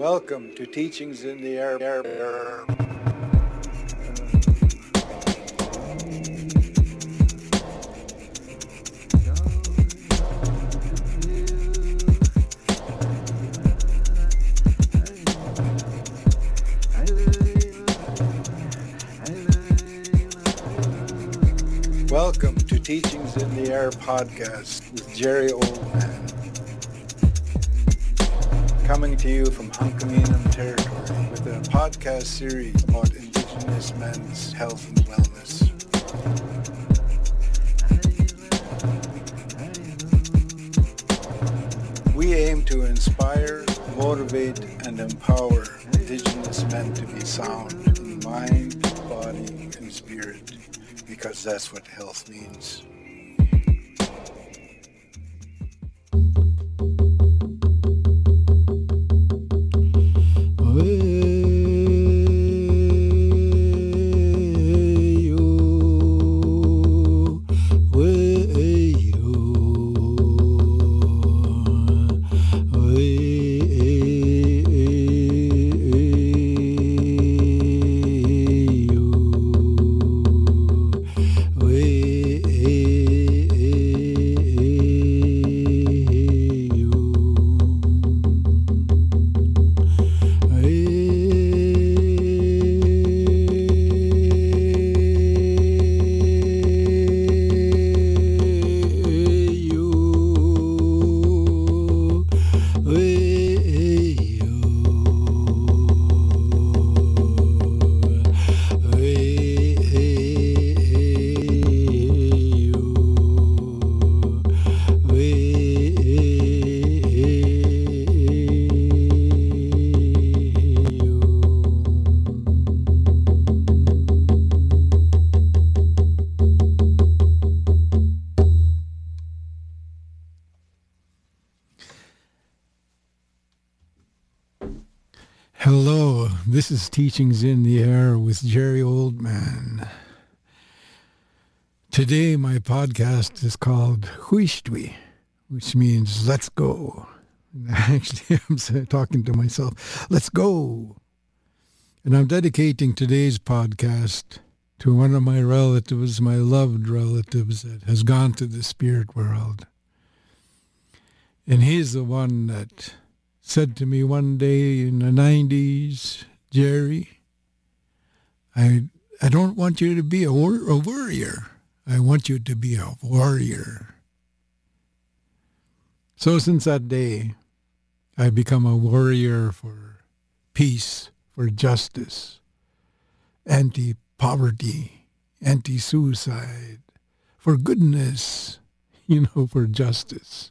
Welcome to Teachings in the Air. Welcome to Teachings in the Air podcast with Jerry Oldman. Coming to you from Hunkaminam territory with a podcast series about Indigenous men's health and wellness. We aim to inspire, motivate, and empower Indigenous men to be sound in mind, body, and spirit, because that's what health means. Hello, this is Teachings in the Air with Jerry Oldman. Today my podcast is called Huishtwi, which means let's go. Actually, I'm talking to myself, let's go. And I'm dedicating today's podcast to one of my relatives, my loved relatives that has gone to the spirit world. And he's the one that said to me one day in the 90s, Jerry, I don't want you to be a worrier. I want you to be a warrior. So since that day, I've become a warrior for peace, for justice, anti-poverty, anti-suicide, for goodness, for justice.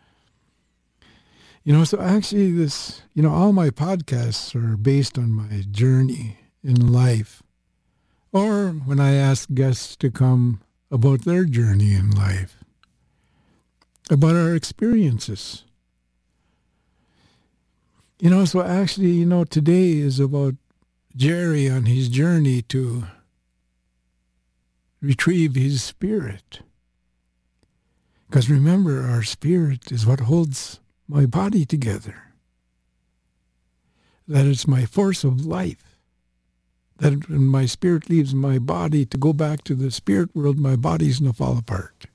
So actually this, all my podcasts are based on my journey in life. Or when I ask guests to come about their journey in life, about our experiences. So actually, today is about Jerry on his journey to retrieve his spirit. Because remember, our spirit is what holds my body together. That it's my force of life. That when my spirit leaves my body to go back to the spirit world, my body's going to fall apart.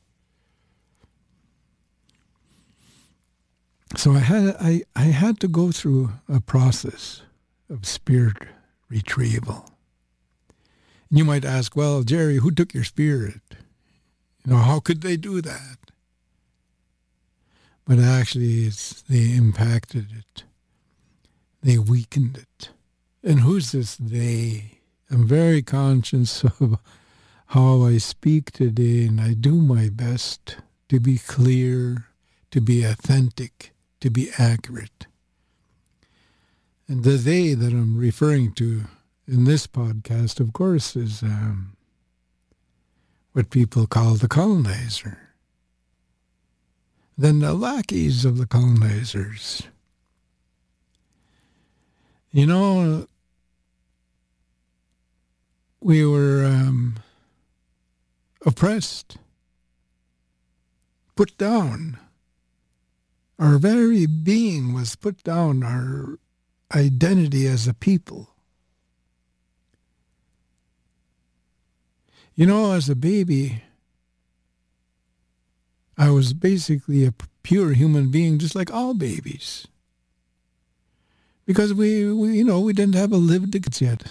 So I had to go through a process of spirit retrieval. And you might ask, well, Jerry, who took your spirit? How could they do that? But actually, they impacted it. They weakened it. And who's this they? I'm very conscious of how I speak today, and I do my best to be clear, to be authentic, to be accurate. And the they that I'm referring to in this podcast, of course, is what people call the colonizer. Then the lackeys of the colonizers. We were oppressed, put down. Our very being was put down. identity as a people. You know, as a baby, I was basically a pure human being, just like all babies. Because we didn't have a lived experience yet.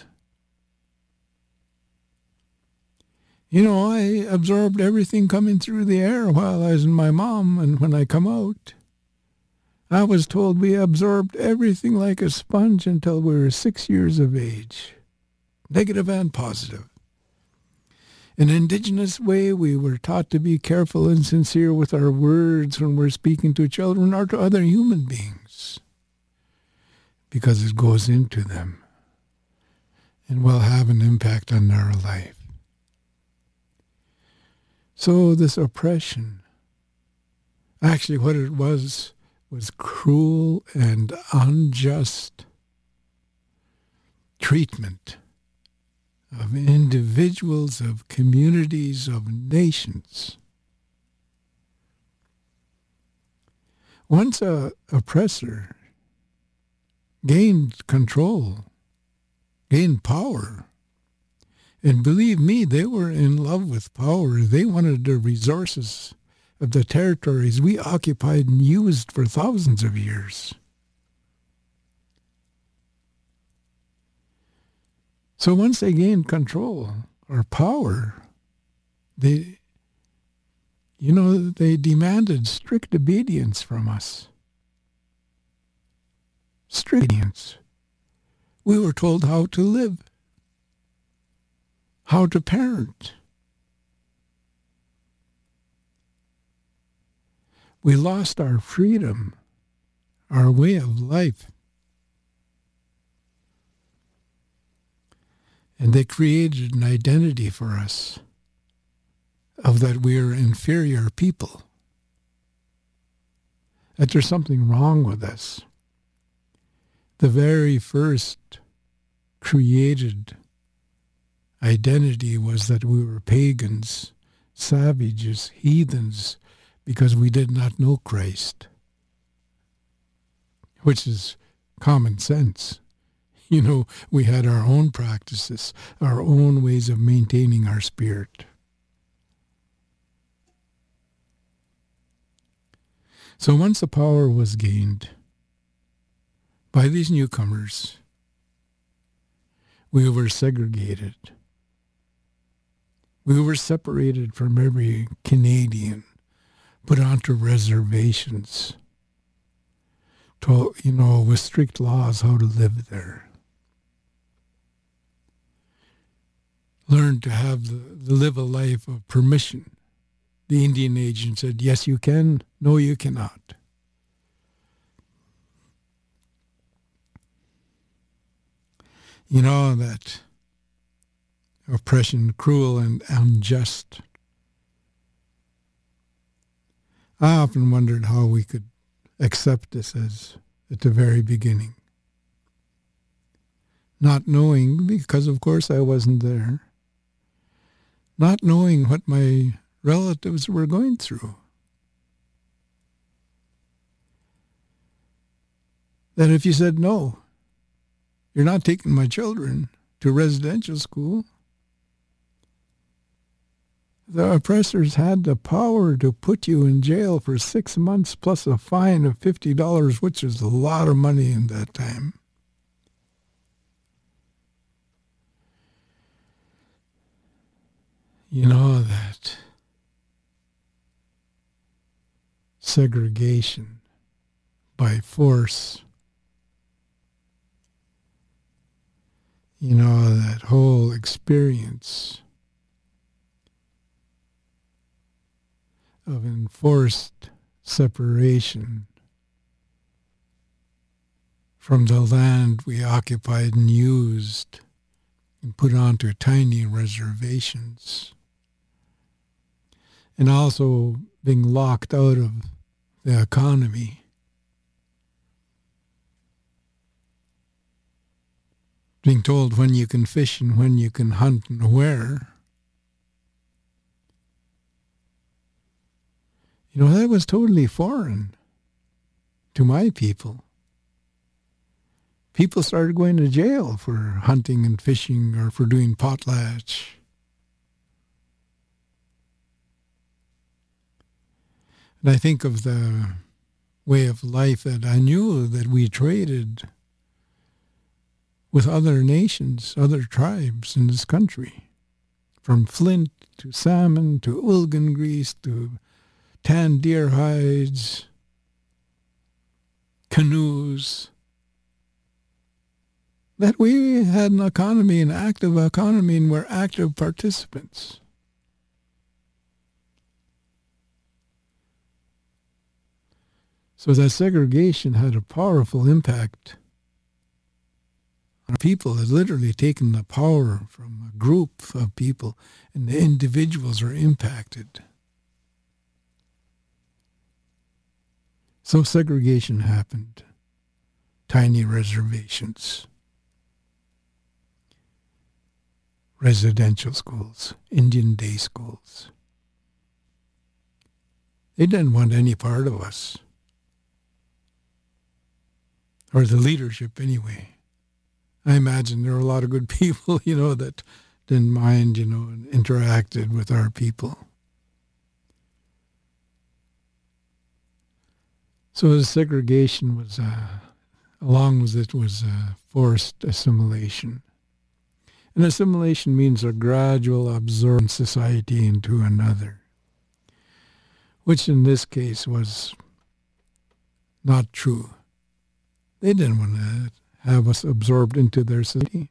You know, I absorbed everything coming through the air while I was in my mom, and when I come out, I was told we absorbed everything like a sponge until we were 6 years of age, negative and positive. In an Indigenous way, we were taught to be careful and sincere with our words when we're speaking to children or to other human beings, because it goes into them and will have an impact on our life. So this oppression, actually what it was cruel and unjust treatment of individuals, of communities, of nations. Once an oppressor gained control, gained power, and believe me, they were in love with power. They wanted the resources of the territories we occupied and used for thousands of years. So once they gained control or power, they demanded strict obedience from us. Strict obedience. We were told how to live, how to parent. We lost our freedom, our way of life. And they created an identity for us of that we are inferior people, that there's something wrong with us. The very first created identity was that we were pagans, savages, heathens, because we did not know Christ, which is common sense. You know, we had our own practices, our own ways of maintaining our spirit. So once the power was gained by these newcomers, we were segregated. We were separated from every Canadian, put onto reservations, with strict laws how to live there. Learned to live a life of permission. The Indian agent said, yes, you can. No, you cannot. You know that oppression, cruel and unjust. I often wondered how we could accept this as at the very beginning. Not knowing, because of course I wasn't there. Not knowing what my relatives were going through. That if you said, no, you're not taking my children to residential school, the oppressors had the power to put you in jail for 6 months plus a fine of $50, which is a lot of money in that time. You know that segregation by force, you know, that whole experience of enforced separation from the land we occupied and used and put onto tiny reservations. And also being locked out of the economy. Being told when you can fish and when you can hunt and where. You know, that was totally foreign to my people. People started going to jail for hunting and fishing or for doing potlatch. And I think of the way of life that I knew that we traded with other nations, other tribes in this country, from flint to salmon to Ulgan grease to tanned deer hides, canoes, that we had an economy, an active economy, and we're active participants. So that segregation had a powerful impact on people. It literally taken the power from a group of people, and the individuals are impacted. So segregation happened. Tiny reservations. Residential schools, Indian day schools. They didn't want any part of us. Or the leadership anyway. I imagine there were a lot of good people, that didn't mind, and interacted with our people. So the segregation was, along with it was forced assimilation. And assimilation means a gradual absorption society into another, which in this case was not true. They didn't want to have us absorbed into their society.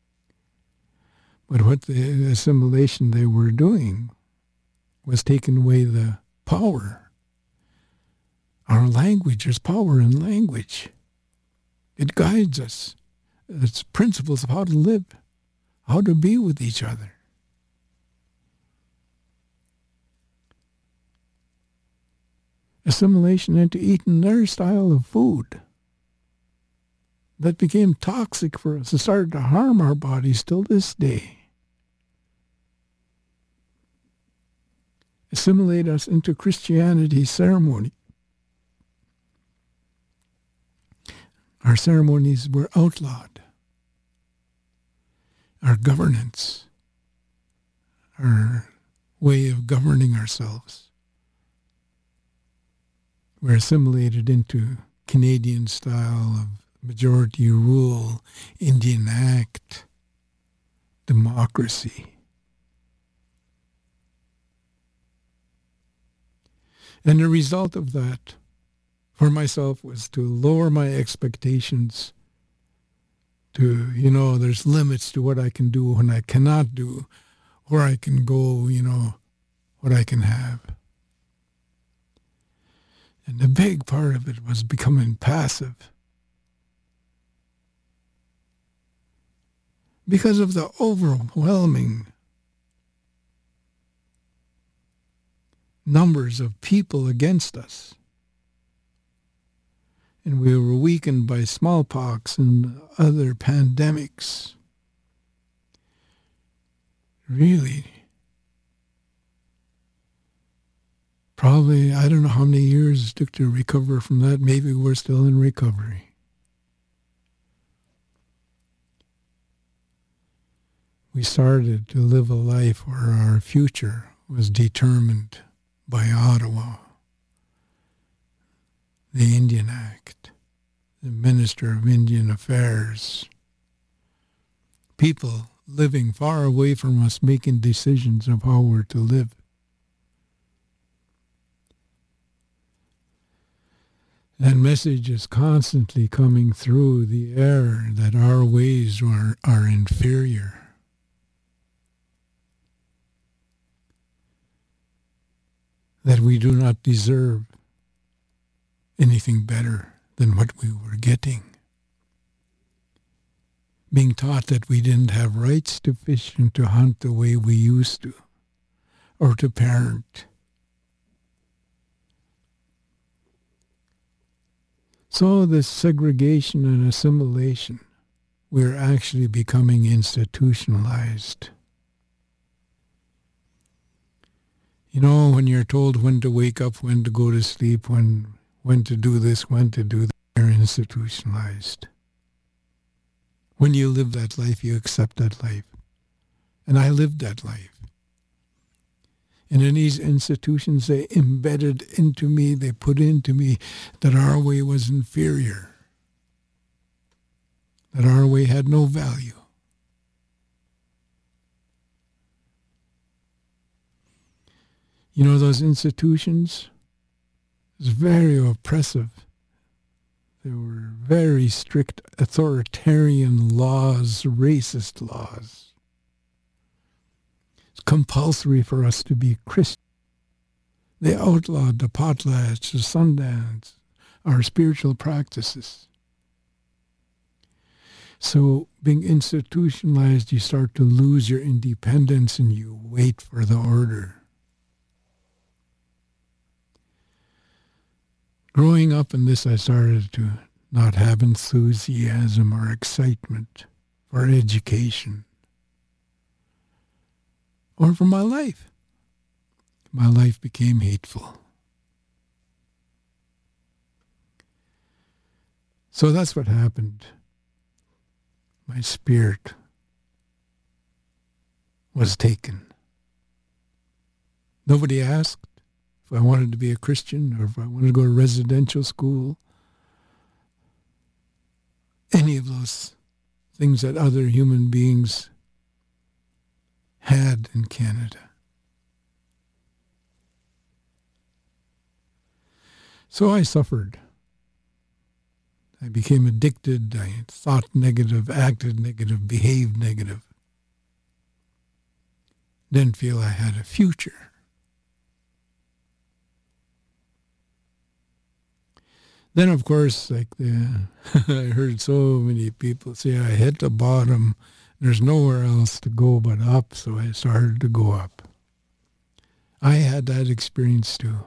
But what the assimilation they were doing was taking away the power. Our language, there's power in language. It guides us. It's principles of how to live, how to be with each other. Assimilation into eating their style of food that became toxic for us and started to harm our bodies till this day. Assimilate us into Christianity ceremony. Our ceremonies were outlawed. Our governance, our way of governing ourselves, were assimilated into Canadian style of majority rule, Indian Act, democracy. And the result of that for myself was to lower my expectations to, there's limits to what I can do and I cannot do, or I can go, what I can have. And the big part of it was becoming passive. Because of the overwhelming numbers of people against us. And we were weakened by smallpox and other pandemics. Really, probably, I don't know how many years it took to recover from that. Maybe we're still in recovery. We started to live a life where our future was determined by Ottawa, the Indian Act, the Minister of Indian Affairs, people living far away from us making decisions of how we're to live. That message is constantly coming through the air that our ways are inferior. That we do not deserve anything better than what we were getting. Being taught that we didn't have rights to fish and to hunt the way we used to, or to parent. So this segregation and assimilation, we're actually becoming institutionalized. When you're told when to wake up, when to go to sleep, when to do this, when to do that, you're institutionalized. When you live that life, you accept that life. And I lived that life. And in these institutions, they embedded into me, they put into me that our way was inferior, that our way had no value. You know, those institutions, it was very oppressive. There were very strict authoritarian laws, racist laws. It's compulsory for us to be Christian. They outlawed the potlatch, the Sundance, our spiritual practices. So being institutionalized, you start to lose your independence and you wait for the order. Growing up in this, I started to not have enthusiasm or excitement for education or for my life. My life became hateful. So that's what happened. My spirit was taken. Nobody asked if I wanted to be a Christian or if I wanted to go to residential school. Any of those things that other human beings had in Canada. So I suffered. I became addicted. I thought negative, acted negative, behaved negative. Didn't feel I had a future. Then, of course, I heard so many people say I hit the bottom. There's nowhere else to go but up, so I started to go up. I had that experience too.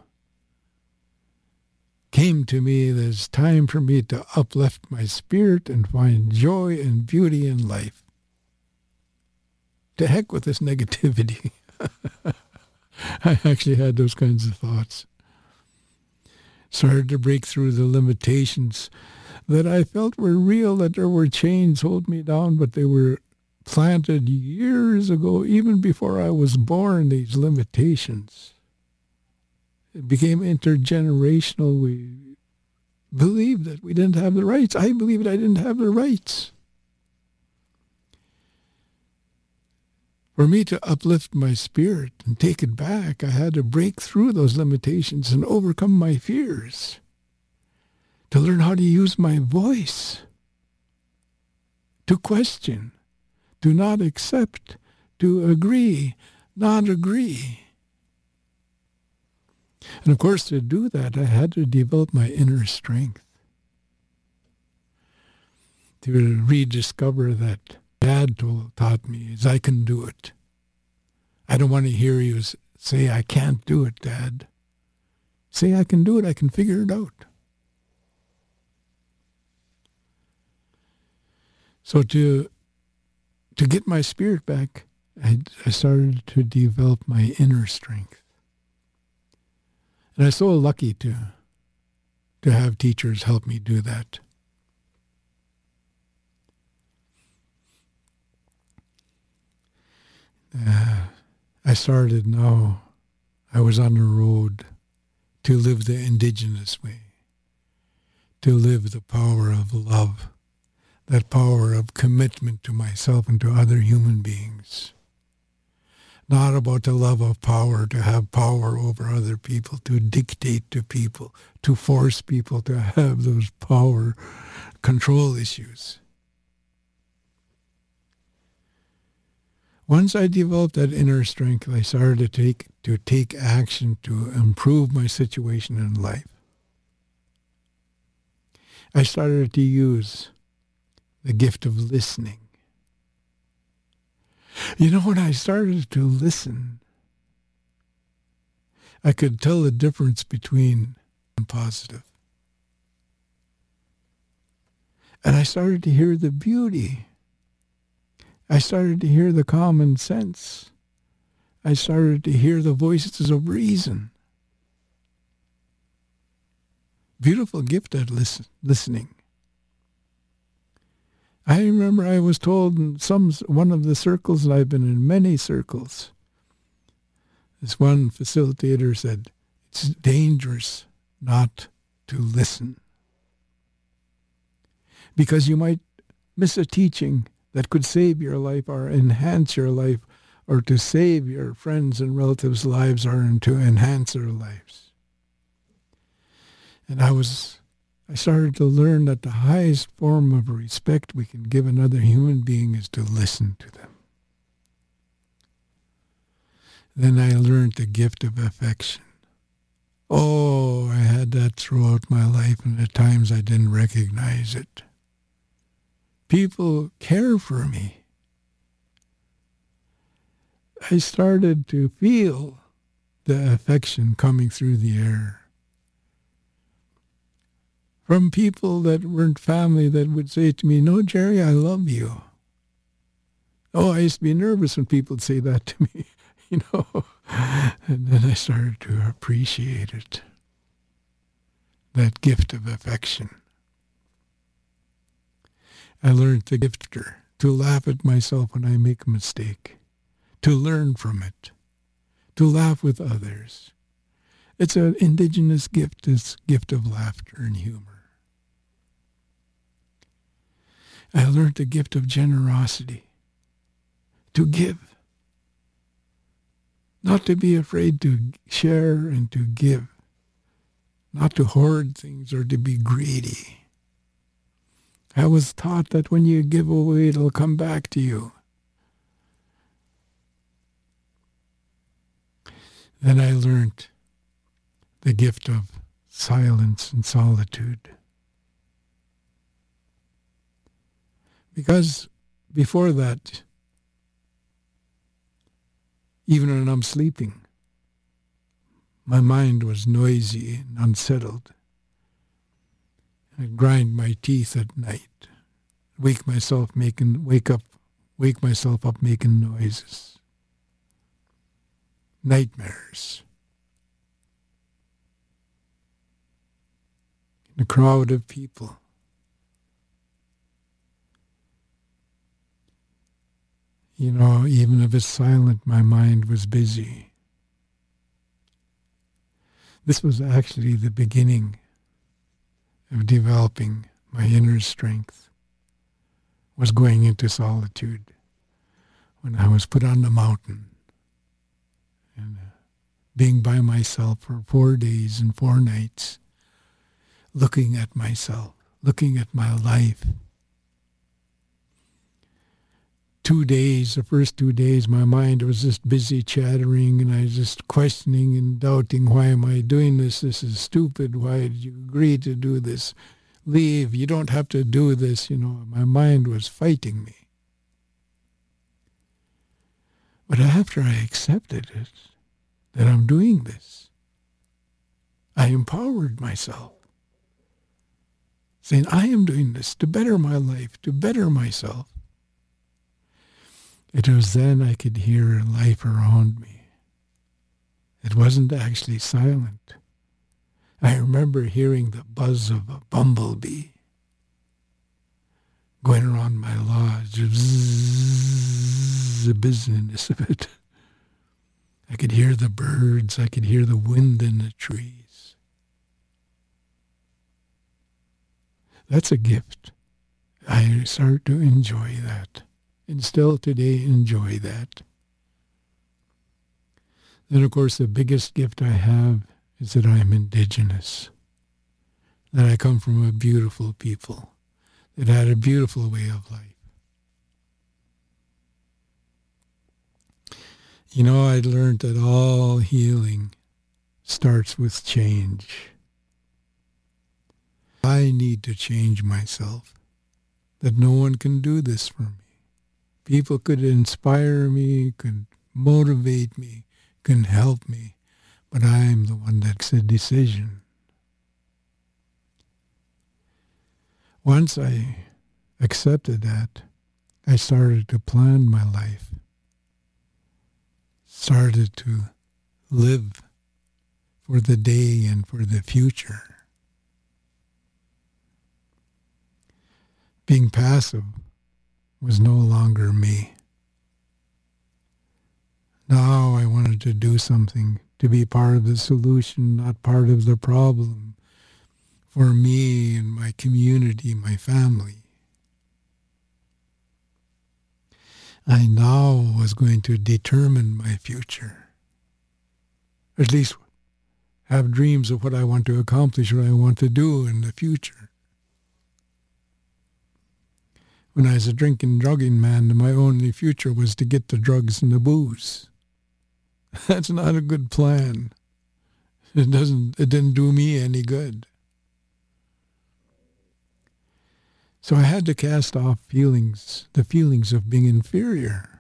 Came to me that it's time for me to uplift my spirit and find joy and beauty in life. To heck with this negativity. I actually had those kinds of thoughts. Started to break through the limitations that I felt were real, that there were chains holding me down, but they were planted years ago, even before I was born, these limitations. It became intergenerational. We believed that we didn't have the rights. I believed I didn't have the rights. For me to uplift my spirit and take it back, I had to break through those limitations and overcome my fears. To learn how to use my voice. To question. To not accept. To agree. Not agree. And of course, to do that, I had to develop my inner strength. To rediscover that Dad taught me is I can do it. I don't want to hear you say, I can't do it, Dad. Say, I can do it. I can figure it out. So to get my spirit back, I started to develop my inner strength. And I'm so lucky to have teachers help me do that. I started now, I was on the road to live the Indigenous way, to live the power of love, that power of commitment to myself and to other human beings. Not about the love of power, to have power over other people, to dictate to people, to force people to have those power control issues. Once I developed that inner strength, I started to take action to improve my situation in life. I started to use the gift of listening. You know, when I started to listen, I could tell the difference between positive. And I started to hear the beauty. I started to hear the common sense. I started to hear the voices of reason. Beautiful gift at listening. I remember I was told in one of the circles, and I've been in many circles, this one facilitator said, it's dangerous not to listen, because you might miss a teaching that could save your life or enhance your life, or to save your friends and relatives' lives, or to enhance their lives. And I started to learn that the highest form of respect we can give another human being is to listen to them. Then I learned the gift of affection. Oh, I had that throughout my life, and at times I didn't recognize it. People care for me. I started to feel the affection coming through the air from people that weren't family, that would say to me, no, Jerry, I love you. Oh, I used to be nervous when people would say that to me, And then I started to appreciate it, that gift of affection. I learned the gifter, to laugh at myself when I make a mistake, to learn from it, to laugh with others. It's an indigenous gift, this gift of laughter and humor. I learned the gift of generosity, to give, not to be afraid to share and to give, not to hoard things or to be greedy. I was taught that when you give away, it'll come back to you. Then I learned the gift of silence and solitude. Because before that, even when I'm sleeping, my mind was noisy and unsettled. I'd grind my teeth at night, wake myself up making noises. Nightmares. In a crowd of people. Even if it's silent, my mind was busy. This was actually the beginning of developing my inner strength, was going into solitude when I was put on the mountain and being by myself for 4 days and 4 nights, looking at myself, looking at my life. 2 days, the first 2 days, my mind was just busy chattering, and I was just questioning and doubting, why am I doing this? This is stupid. Why did you agree to do this? Leave. You don't have to do this. My mind was fighting me. But after I accepted it, that I'm doing this, I empowered myself, saying, I am doing this to better my life, to better myself. It was then I could hear life around me. It wasn't actually silent. I remember hearing the buzz of a bumblebee going around my lodge, the business of it. I could hear the birds. I could hear the wind in the trees. That's a gift. I start to enjoy that. And still today enjoy that. Then, of course, the biggest gift I have is that I am indigenous, that I come from a beautiful people, that had a beautiful way of life. I learned that all healing starts with change. I need to change myself, that no one can do this for me. People could inspire me, could motivate me, can help me, but I'm the one that makes a decision. Once I accepted that, I started to plan my life, started to live for the day and for the future. Being passive was no longer me. Now I wanted to do something, to be part of the solution, not part of the problem, for me and my community, my family. I now was going to determine my future. At least have dreams of what I want to accomplish, what I want to do in the future. When I was a drinking, drugging man, my only future was to get the drugs and the booze. That's not a good plan. It didn't do me any good. So I had to cast off the feelings of being inferior.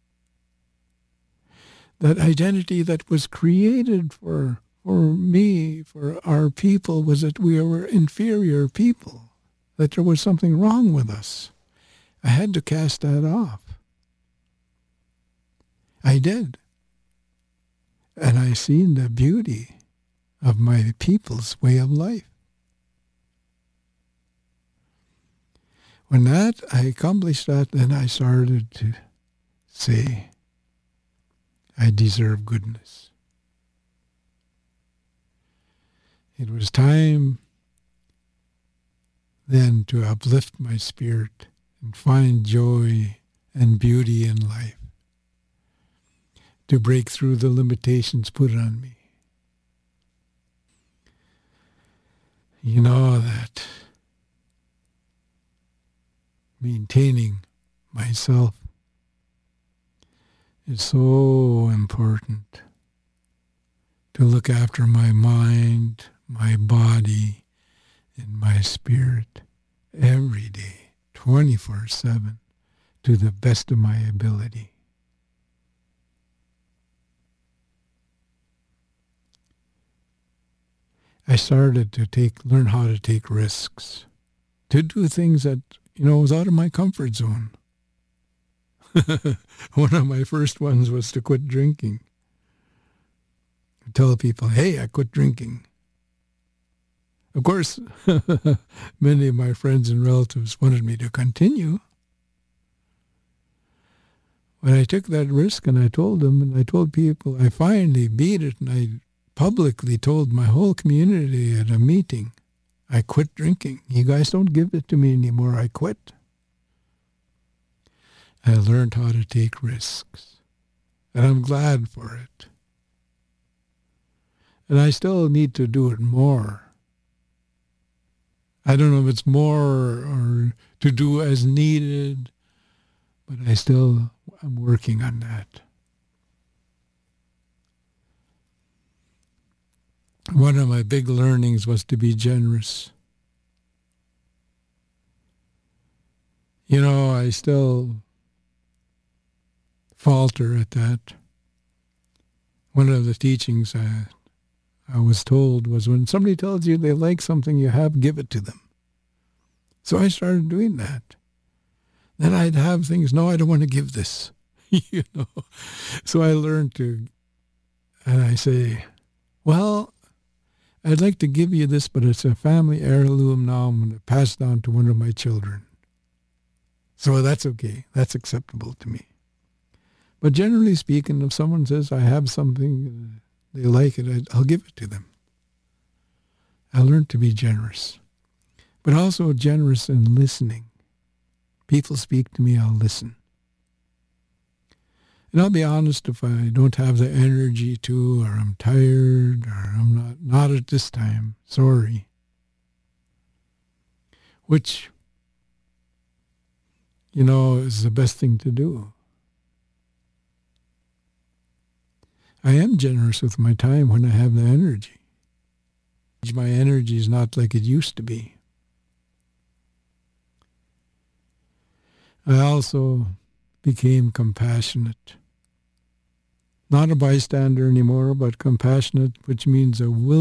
That identity that was created for me, for our people, was that we were inferior people, that there was something wrong with us. I had to cast that off. I did. And I seen the beauty of my people's way of life. When I accomplished that, then I started to say, I deserve goodness. It was time then to uplift my spirit and find joy and beauty in life, to break through the limitations put on me. You know that maintaining myself is so important, to look after my mind, my body, and my spirit every day, 24/7, to the best of my ability. I started to learn how to take risks, to do things that, was out of my comfort zone. One of my first ones was to quit drinking. I tell people, hey, I quit drinking. Of course, many of my friends and relatives wanted me to continue. But I took that risk and I told them, and I told people, I finally beat it, and I publicly told my whole community at a meeting, I quit drinking. You guys don't give it to me anymore. I quit. I learned how to take risks. And I'm glad for it. And I still need to do it more. I don't know if it's more or to do as needed, but I'm working on that. One of my big learnings was to be generous. I still falter at that. One of the teachings I was told was, when somebody tells you they like something you have, give it to them. So I started doing that. Then I'd have things, no, I don't want to give this. So I learned and I say, well, I'd like to give you this, but it's a family heirloom now. I'm going to pass it on to one of my children. So that's okay. That's acceptable to me. But generally speaking, if someone says I have something, they like it, I'll give it to them. I learned to be generous, but also generous in listening. People speak to me, I'll listen. And I'll be honest, if I don't have the energy to, or I'm tired, or I'm not at this time, sorry. Which, is the best thing to do. I am generous with my time when I have the energy. My energy is not like it used to be. I also became compassionate. Not a bystander anymore, but compassionate, which means a will